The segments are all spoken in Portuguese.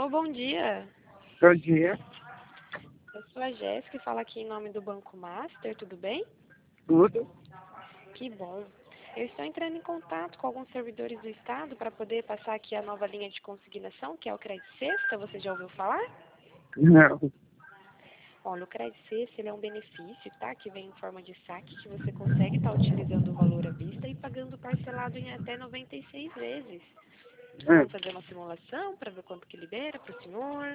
Alô, bom dia. Bom dia. Eu sou a Jéssica e falo aqui em nome do Banco Master, tudo bem? Tudo? Que bom. Eu estou entrando em contato com alguns servidores do Estado para poder passar aqui a nova linha de consignação, que é o Crédito Sexta. Você já ouviu falar? Não. Olha, o Crédito Sexta, ele é um benefício, tá? Que vem em forma de saque, que você consegue estar utilizando o valor à vista e pagando parcelado em até 96 vezes. Vamos fazer uma simulação para ver quanto que libera para o senhor?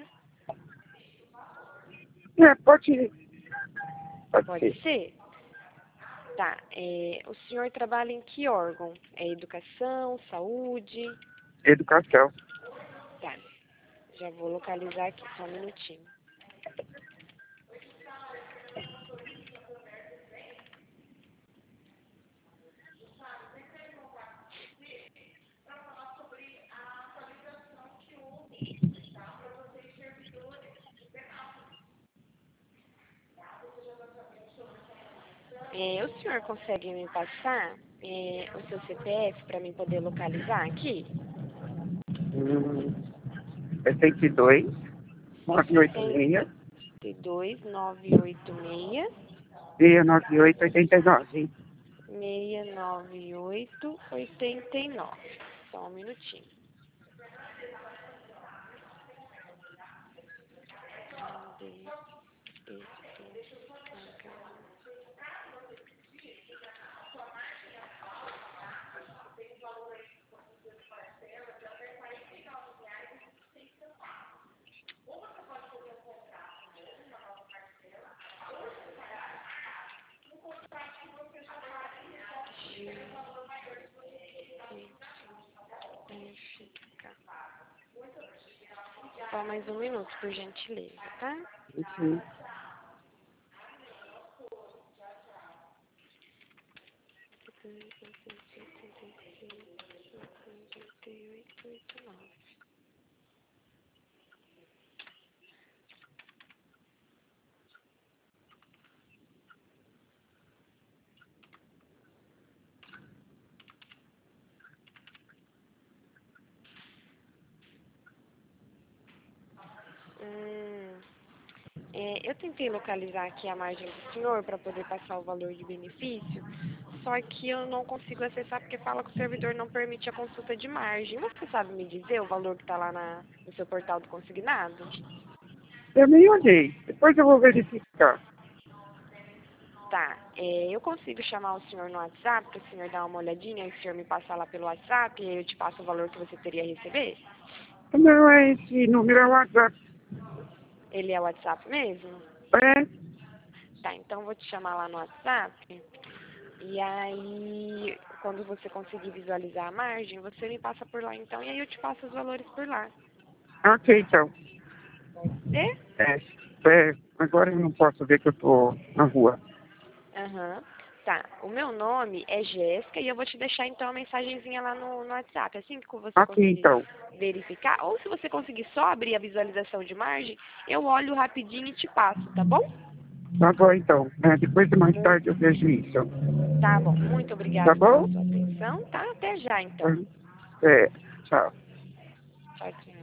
Pode ir. Pode ser? Tá. O senhor trabalha em que órgão? É educação, saúde? Educação. Tá. Já vou localizar aqui, só um minutinho. O senhor consegue me passar o seu CPF para mim poder localizar aqui? É 102, 986, 2986 698, 89. 69889. Só um minutinho. Só mais um minuto, por gentileza, tá? Sim. Eu tentei localizar aqui a margem do senhor para poder passar o valor de benefício, só que eu não consigo acessar porque fala que o servidor não permite a consulta de margem. Você sabe me dizer o valor que está lá no seu portal do consignado? Eu nem olhei. Depois eu vou verificar. Tá, eu consigo chamar o senhor no WhatsApp para o senhor dar uma olhadinha e o senhor me passar lá pelo WhatsApp e eu te passo o valor que você teria a receber? Não, é esse número, é o WhatsApp. Ele é o WhatsApp mesmo? É? Tá, então eu vou te chamar lá no WhatsApp e aí quando você conseguir visualizar a margem, você me passa por lá então e aí eu te passo os valores por lá. Ok, então. Pode ser? Agora eu não posso ver que eu tô na rua. Aham. Tá, o meu nome é Jéssica e eu vou te deixar então a mensagenzinha lá no WhatsApp. Assim que você Ok, conseguir então. verificar, ou se você conseguir só abrir a visualização de margem, eu olho rapidinho e te passo, tá bom? Tá bom, então. Depois de mais Muito, tarde eu vejo isso. tá bom. Muito Tá obrigada pela bom? sua atenção, tá? Até já então. É, tchau. Tchau, tchau.